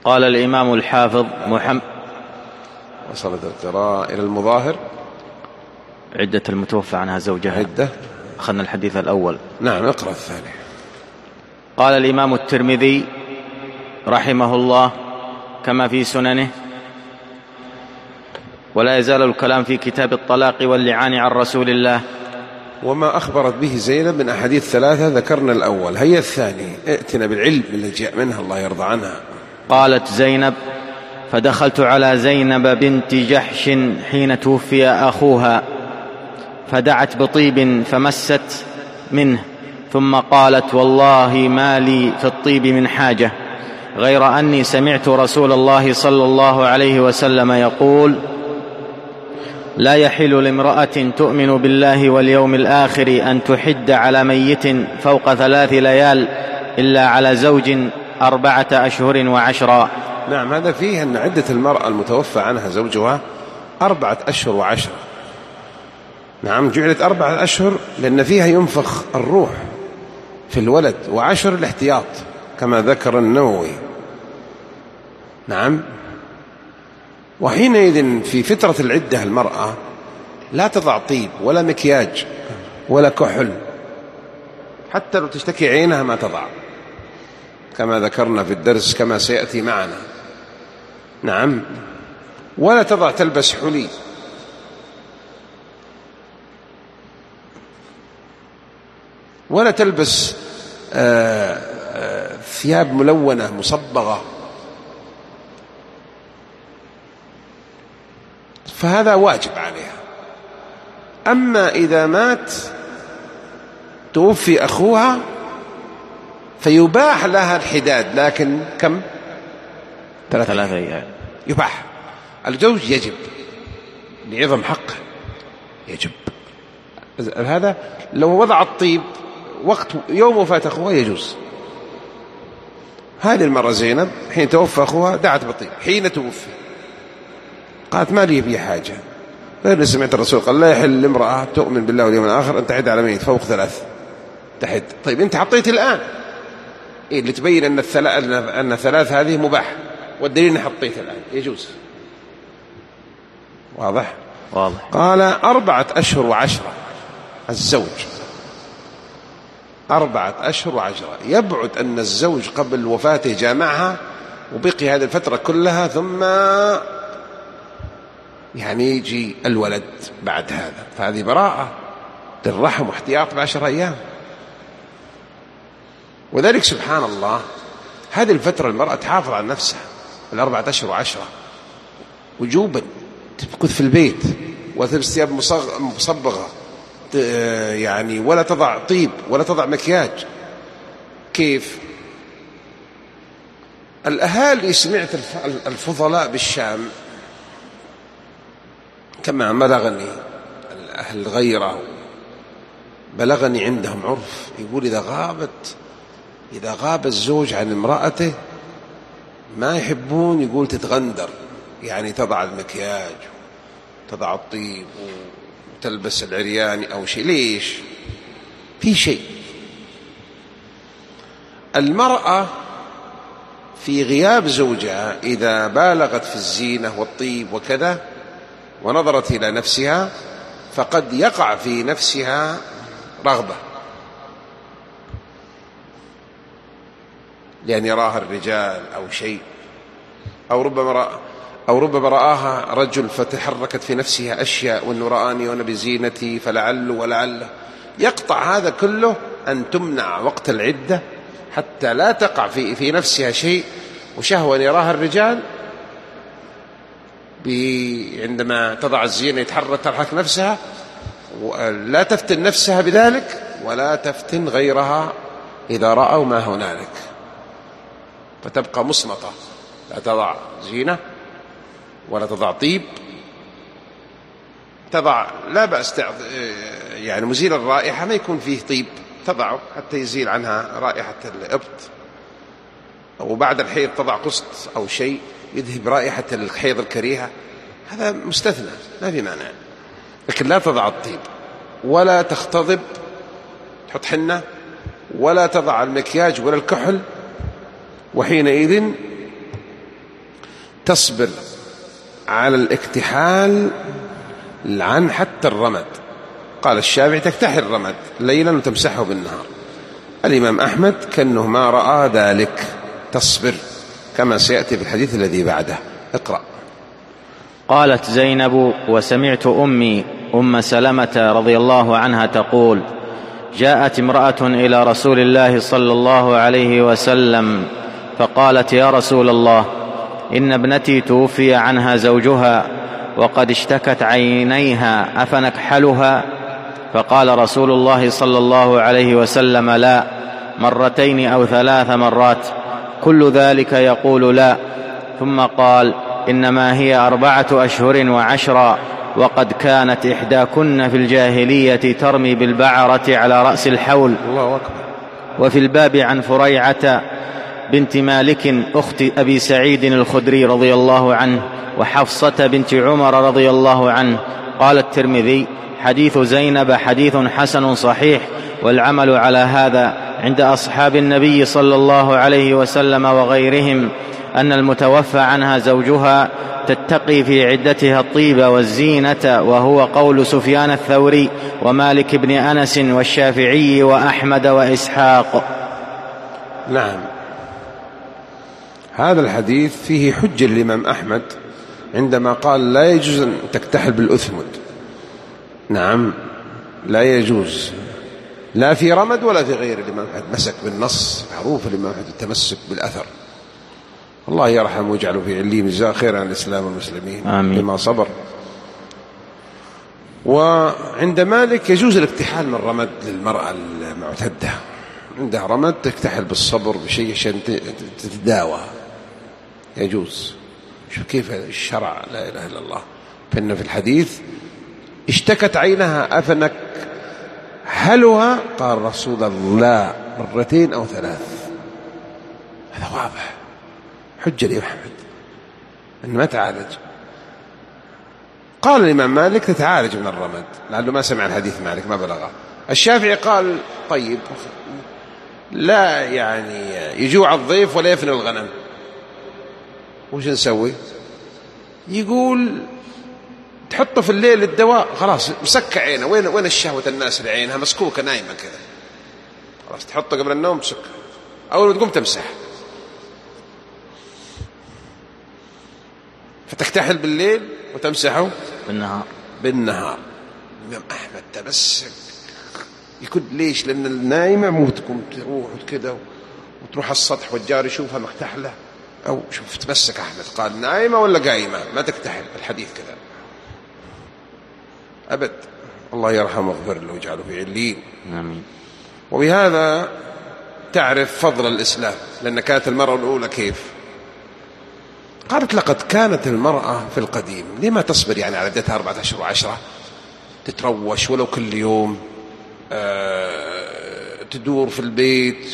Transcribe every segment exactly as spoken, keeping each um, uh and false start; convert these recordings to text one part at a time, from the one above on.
قال الإمام الحافظ محمد. وصلت القراءة إلى المظاهر. عدة المتوفى عنها زوجها. عدة. أخذنا الحديث الأول. نعم، اقرأ الثاني. قال الإمام الترمذي رحمه الله كما في سننه: ولا يزال الكلام في كتاب الطلاق واللعان عن رسول الله. وما أخبرت به زينب من أحاديث ثلاثة ذكرنا الأول، هيا الثاني، ائتنا بالعلم اللي جاء منها الله يرضى عنها. قالت زينب: فدخلت على زينب بنت جحش حين توفي أخوها فدعت بطيب فمست منه، ثم قالت: والله ما لي في الطيب من حاجة غير أني سمعت رسول الله صلى الله عليه وسلم يقول: لا يحل لامرأة تؤمن بالله واليوم الآخر أن تحد على ميت فوق ثلاث ليال إلا على زوج أربعة أشهر وعشرا. نعم، هذا فيه أن عدة المرأة المتوفى عنها زوجها أربعة أشهر وعشرة. نعم، جعلت أربعة أشهر لأن فيها ينفخ الروح في الولد، وعشر الاحتياط كما ذكر النووي. نعم. وحينئذ في فترة العدة المرأة لا تضع طيب ولا مكياج ولا كحل، حتى لو تشتكي عينها ما تضع، كما ذكرنا في الدرس كما سيأتي معنا. نعم. ولا تضع تلبس حلي، ولا تلبس آآ آآ ثياب ملونة مصبغة، فهذا واجب عليها. أما إذا مات توفي أخوها فيباح لها الحداد، لكن كم؟ ثلاثة أيام يباح. الزوج يجب لعظم حقه يجب هذا. لو وضع الطيب وقت يوم وفاة أخوها يجوز. هذه المرة زينب حين توفى أخوها دعت بالطيب حين توفي، قالت: ما لي بي حاجة غير سمعت الرسول قال: لا يحل لامرأة تؤمن بالله واليوم الآخر أن تحد على ميت فوق ثلاث تحد. طيب أنت حطيت الآن إيه اللي تبين أن الثلاث أن ثلاث هذه مباح، والدليل أن حطيت الآن يجوز. واضح؟ واضح. قال: أربعة أشهر وعشرة. الزوج أربعة أشهر وعشرة. يبعد أن الزوج قبل وفاته جامعها وبقي هذه الفترة كلها، ثم يعني يجي الولد بعد هذا، فهذه براءة للرحم واحتياط بعشر أيام. وذلك سبحان الله هذه الفترة المرأة تحافظ على نفسها الأربعة أشهر وعشرة وجوبا، تمكث في البيت وتلبس ثياب مصبغة يعني، ولا تضع طيب ولا تضع مكياج. كيف؟ الأهالي سمعت الفضلاء بالشام كما بلغني أهل الغيرة، بلغني عندهم عرف يقول إذا غابت إذا غاب الزوج عن امرأته ما يحبون يقول تتغندر، يعني تضع المكياج تضع الطيب وتلبس العرياني أو شيء. ليش؟ في شيء. المرأة في غياب زوجها إذا بالغت في الزينة والطيب وكذا ونظرت إلى نفسها فقد يقع في نفسها رغبة، لأن يراها الرجال أو شيء، أو ربما أو ربما رآها رجل فتحركت في نفسها أشياء، وأنه رآني وأنا بزينتي فلعل ولعل. يقطع هذا كله أن تمنع وقت العدة حتى لا تقع في في نفسها شيء وشهوة يراها الرجال عندما تضع الزينة يتحرك ترحك نفسها، لا تفتن نفسها بذلك ولا تفتن غيرها إذا رأوا ما هنالك، فتبقى مصمتة، لا تضع زينة ولا تضع طيب. تضع لا بأس يعني مزيل الرائحة ما يكون فيه طيب تضعه حتى يزيل عنها رائحة الإبط، أو بعد الحيض تضع قسط أو شيء يذهب رائحة الحيض الكريهة، هذا مستثنى ما في مانع. لكن لا تضع الطيب ولا تختضب تحط حنة ولا تضع المكياج ولا الكحل، وحينئذ تصبر على الاكتحال عن حتى الرمد. قال الشافعي تكتحل الرمد ليلا وتمسحه بالنهار. الإمام أحمد كأنه ما رأى ذلك، تصبر كما سيأتي في الحديث الذي بعده. اقرأ. قالت زينب: وسمعت أمي أم سلمة رضي الله عنها تقول: جاءت امرأة إلى رسول الله صلى الله عليه وسلم فقالت: يا رسول الله، إن ابنتي توفي عنها زوجها وقد اشتكت عينيها، أفنكحلها؟ فقال رسول الله صلى الله عليه وسلم: لا، مرتين أو ثلاث مرات، كل ذلك يقول لا. ثم قال: إنما هي أربعة أشهر وعشرا، وقد كانت إحداكن في الجاهلية ترمي بالبعرة على رأس الحول. الله أكبر. وفي الباب عن فريعة بنت مالك أخت أبي سعيد الخدري رضي الله عنه وحفصة بنت عمر رضي الله عنه. قال الترمذي: حديث زينب حديث حسن صحيح، والعمل على هذا عند أصحاب النبي صلى الله عليه وسلم وغيرهم أن المتوفى عنها زوجها تتقي في عدتها الطيب والزينة، وهو قول سفيان الثوري ومالك بن أنس والشافعي وأحمد وإسحاق. نعم، هذا الحديث فيه حجة للإمام أحمد عندما قال لا يجوز أن تكتحل بالأثمد. نعم، لا يجوز، لا في رمد ولا في غير. الإمام أحمد مسك بالنص، معروف الإمام أحمد التمسك بالأثر. الله يرحمه ويجعله في عليم جزاه خير عن الإسلام والمسلمين. آمين. بما صبر. وعند مالك يجوز الاكتحال من رمد للمرأة المعتدة، عندها رمد تكتحل بالصبر بشيء عشان تتداوى، يجوز. شوف كيف الشرع، لا إله إلا الله. فإن في الحديث اشتكت عينها أفنكحلها؟ قال رسول الله مرتين أو ثلاث. هذا واضح، حجة لي أحمد أن ما تعالج. قال الإمام مالك تتعالج من الرمد، لعله ما سمع الحديث مالك ما بلغه. الشافعي قال طيب، لا يعني يجوع الضيف ولا يفنى الغنم، وش نسوي؟ يقول تحطه في الليل الدواء، خلاص مسكع عينه. وين وين الشهوة الناس اللي عينها مسكوكة نايمة كذا، خلاص تحطه قبل النوم تسكر، أول تقوم تمسح. فتكتحل بالليل وتمسحه بالنهار. بالنهار. الإمام أحمد تمسك. يكون ليش؟ لأن النايمة مو تقوم تروح كذا وتروح السطح والجار يشوفها مكتحلة. أو شوف تمسك أحمد، قال نايمة ولا قايمة ما تكتحل. الحديث كذا أبد. الله يرحمه ويغفر له ويجعله في عليين. آمين. وبهذا تعرف فضل الإسلام، لأن كانت المرأة الأولى كيف؟ قالت لقد كانت المرأة في القديم لما تصبر يعني على عدتها أربعة أشهر وعشرة، تتروش ولو كل يوم، أه تدور في البيت،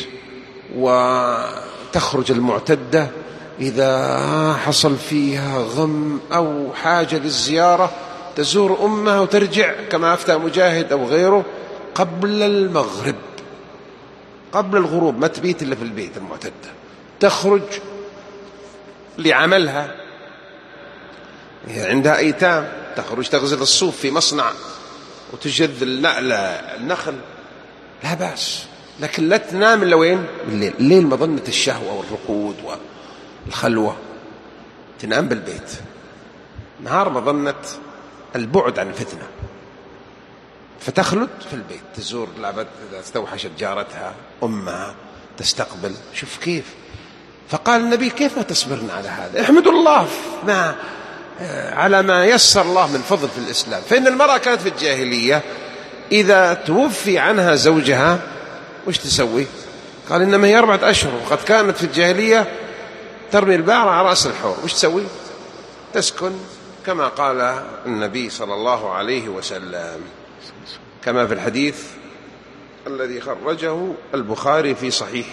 وتخرج المعتدة إذا حصل فيها غم أو حاجة للزيارة تزور أمها وترجع، كما أفتى مجاهد أو غيره، قبل المغرب، قبل الغروب، ما تبيت إلا في البيت المعتدة. تخرج لعملها، عندها أيتام، تخرج تغزل الصوف في مصنع وتجذ النخل، لا بأس. لكن لا تنام إلا وين؟ بالليل. الليل مظنة الشهوة والرقود والخلوة، تنام بالبيت. نهار مظنة البعد عن الفتنة، فتخلد في البيت، تزور العبد إذا استوحشت جارتها أمها تستقبل. شوف كيف. فقال النبي كيف ما تصبرن على هذا؟ احمدوا الله ما على ما يسر الله من فضل في الإسلام. فإن المرأة كانت في الجاهلية إذا توفي عنها زوجها وش تسوي؟ قال إنما هي أربعة أشهر وقد كانت في الجاهلية ترمي البعر على رأس الحور. وش تسوي؟ تسكن كما قال النبي صلى الله عليه وسلم، كما في الحديث الذي خرجه البخاري في صحيحه،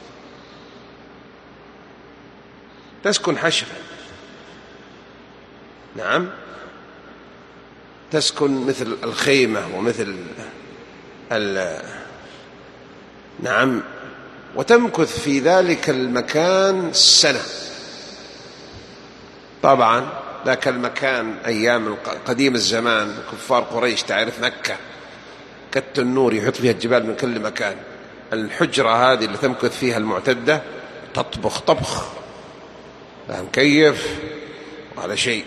تسكن حشفا. نعم، تسكن مثل الخيمة ومثل ال نعم، وتمكث في ذلك المكان سنة. طبعا ذاك المكان أيام قديم الزمان كفار قريش، تعرف مكة كت النور يحط فيها الجبال من كل مكان. الحجرة هذه اللي تمكث فيها المعتدة تطبخ طبخ، لا مكيف ولا شيء،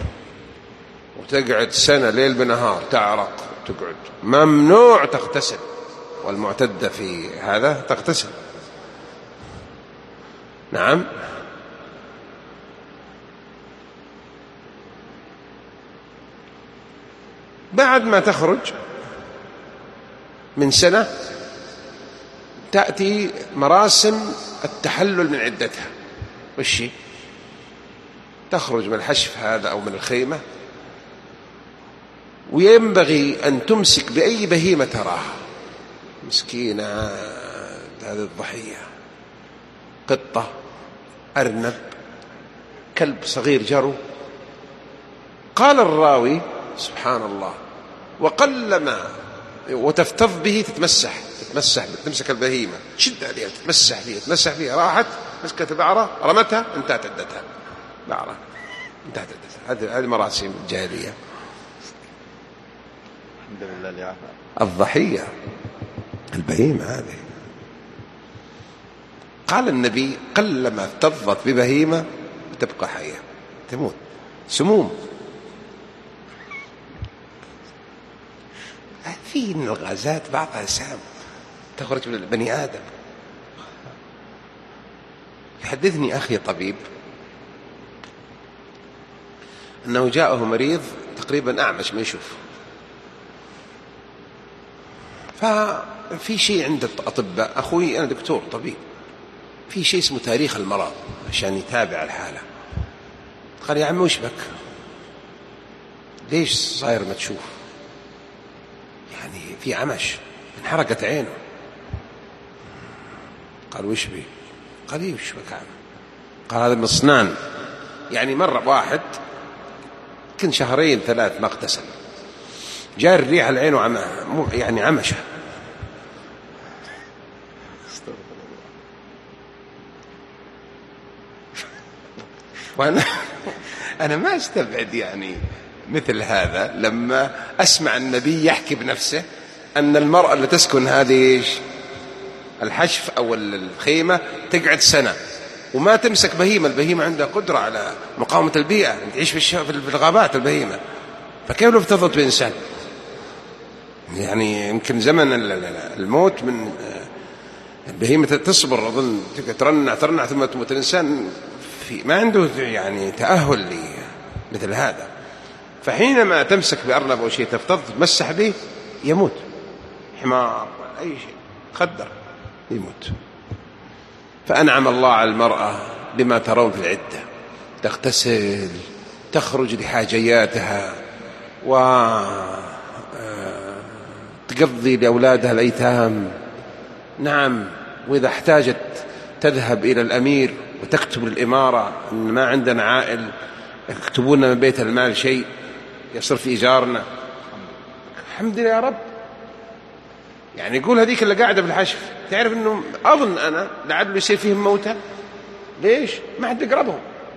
وتقعد سنة ليل بنهار تعرق وتقعد. ممنوع تغتسل، والمعتدة في هذا تغتسل. نعم. بعد ما تخرج من سنة تأتي مراسم التحلل من عدتها. وش هي؟ تخرج من الحشف هذا أو من الخيمة، وينبغي أن تمسك بأي بهيمة تراها. مسكينة هذه الضحية، قطة، أرنب، كلب صغير جرو. قال الراوي سبحان الله، وقلما وتفتض به تتمسح تتمسح تمسك البهيمة، تشد عليها تتمسح فيها تتمسح فيها، راحت مسكت بعرة رمتها انتهت عدتها. بعرة انتهت عدتها. هذه هذه مراسم الجاهلية. الحمد لله اللي عافى. الضحية البهيمة هذه. قال النبي قلما افتضت ببهيمة تبقى حية، تموت. سموم. في من الغازات بعضها سام تخرج من البني آدم. يحدثني أخي طبيب أنه جاءه مريض تقريبا أعمش ما يشوف، ففي شيء عند الأطباء، أخوي أنا دكتور طبيب، في شيء اسمه تاريخ المرض عشان يتابع الحالة. قال يا عمي وش بك؟ ليش صاير ما تشوف؟ يعني في عمش، انحرقت عينه. قال وش بي؟ قال ايه وش بك عم؟ قال هذا من الأسنان. يعني مرة واحد كان شهرين ثلاث ما اغتسل، جاء الريح على عينه عم... يعني عمشه. وأنا أنا ما استبعد يعني مثل هذا لما أسمع النبي يحكي بنفسه أن المرأة اللي تسكن هذه الحشف أو الخيمة تقعد سنة وما تمسك بهيمة. البهيمة عندها قدرة على مقاومة البيئة، تعيش في الغابات البهيمة، فكيف لو افتضت بإنسان؟ يعني يمكن زمن الموت من البهيمة تصبر، أظن ترنع ترنع ثم تموت. الإنسان في ما عنده يعني تأهل مثل هذا، فحينما تمسك بأرنب أو شيء تفتض تمسح به يموت. حمار أي شيء خدر يموت. فأنعم الله على المرأة بما ترون في العدة، تغتسل، تخرج لحاجياتها، وتقضي لأولادها الأيتام. نعم. وإذا احتاجت تذهب إلى الأمير وتكتب للإمارة أن ما عندنا عائل، يكتبون من بيت المال شيء يصرف إيجارنا. الحمد لله يا رب. يعني يقول هذيك اللي قاعدة بالحشف تعرف أنه أظن أنا لعله يصير فيهم موتى. ليش؟ ما حد يقربهم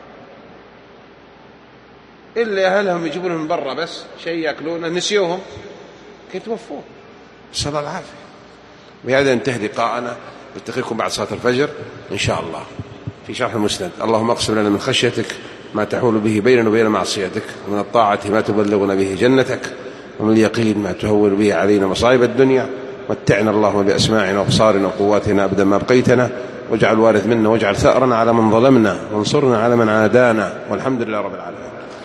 إلا أهلهم يجيبون من برا بس شيء يأكلونه، نسيوهم كيف توفون. صلى الله العافية. بهذا ينتهي لقاءنا، نلتقيكم بعد صلاة الفجر إن شاء الله في شرح المسند. اللهم اقسم لنا من خشيتك ما تحول به بيننا وبين معصيتك، ومن الطاعة ما تبلغنا به جنتك، ومن اليقين ما تهون به علينا مصائب الدنيا. متعنا اللهم بأسماعنا وأبصارنا وقواتنا أبدا ما بقيتنا، واجعل وارث منا واجعل ثأرنا على من ظلمنا، وانصرنا على من عادانا، والحمد لله رب العالمين.